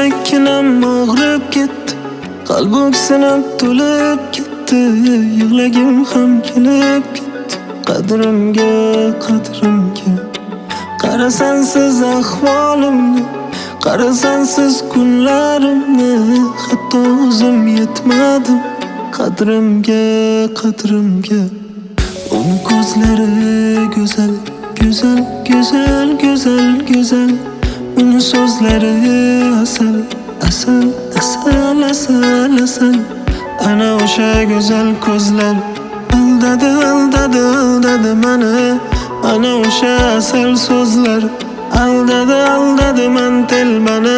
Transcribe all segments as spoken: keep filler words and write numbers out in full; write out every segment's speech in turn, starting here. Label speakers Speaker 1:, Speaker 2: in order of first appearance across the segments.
Speaker 1: yurakkinam og'rib ketdi, qalbim sinib to'lib ketdi, yig'lagim ham kelib ketdi. Qadrimga, qadrimga qarasan siz ahvolimni, qarasan siz kunlarimni, hatto o'zim yetmadim qadrimga, qadrimga. Uni ko'zlari go'zal, go'zal, go'zal, go'zal, go'zal. Uni so'zlari asal, asal, asal, asal, asal. Ana o'sha go'zal ko'zlar aldadi, aldadi, aldadi meni. Ana o'sha asal so'zlar aldadi, aldadi men telbani.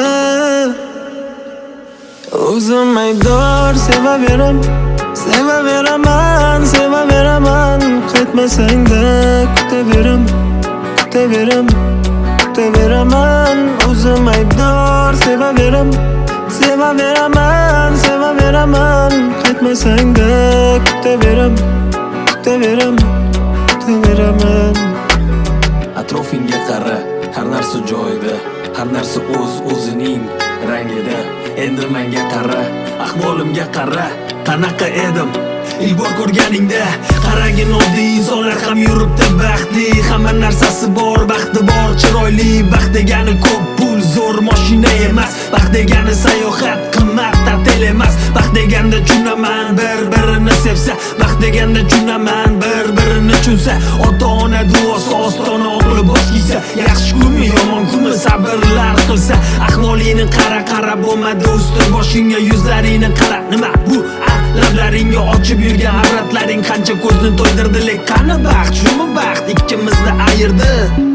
Speaker 1: O'zim aybdor, sevaveraman, sevaveraman, sevaveraman. Qaytmasang-da kutaveraman, kutaveraman, kutaveraman. O'zim aybdor, sevaveraman, sevaveraman, sevaveraman. Qaytmasang-da kutaveraman, kutaveraman, kutaveraman.
Speaker 2: Atrofingga qara, har narsa joyida, har narsa o'z o'zining rangida. Endi menga qara, ahvolimga qara, qanaqa edim ilk bor ko'rganingda. Qaragin, oddiy insonlar ham yuribdi baxtli, hamma narsasi bor, baxti bor, chiroyli. Baxt degani ko'p pul, zo'r mashina emas. Baxt degani sayohat, qimmat ta'til emas. Baxt deganda tunaman, bir-birini sevsa. Baxt deganda tunaman, bir-birini tushunsa. Ota-ona duosi ostona o'g'li bosh kiysa. Yaxshi kunmi, yomon kunmi, sabrlar qilsa. Ahvolingni qara, qara bo'lmadi ustin boshingga, yuzlaringni qara. Nima bu? Lablaringga ochib yurgan avratlaring qancha ko'zni to'ydirdi, lek qani baxt, shumi baxt ikkimizni ayirdi.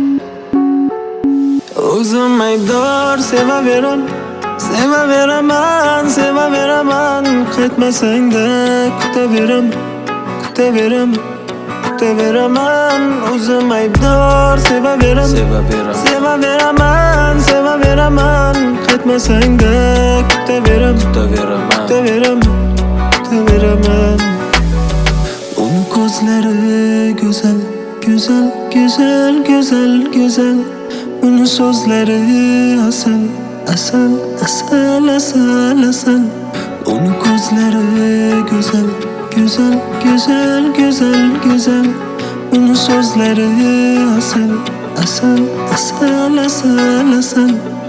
Speaker 1: O'zim aybdor, sevaveraman, sevaveraman, sevaveraman. Qaytmasang-da kutaveraman, kutaveraman, kutaveraman. O'zim aybdor, sevaveraman, sevaveraman, sevaveraman. Qaytmasang-da kutaveraman, kutaveraman, kutaveraman. Uni ko'zlari go'zal, go'zal, go'zal, go'zal, go'zal. Uni so'zlari asal, asal, asal, asal, asal. Uni ko'zlari go'zal, go'zal, go'zal, go'zal, go'zal. Uni so'zlari asal, asal, asal, asal, asal.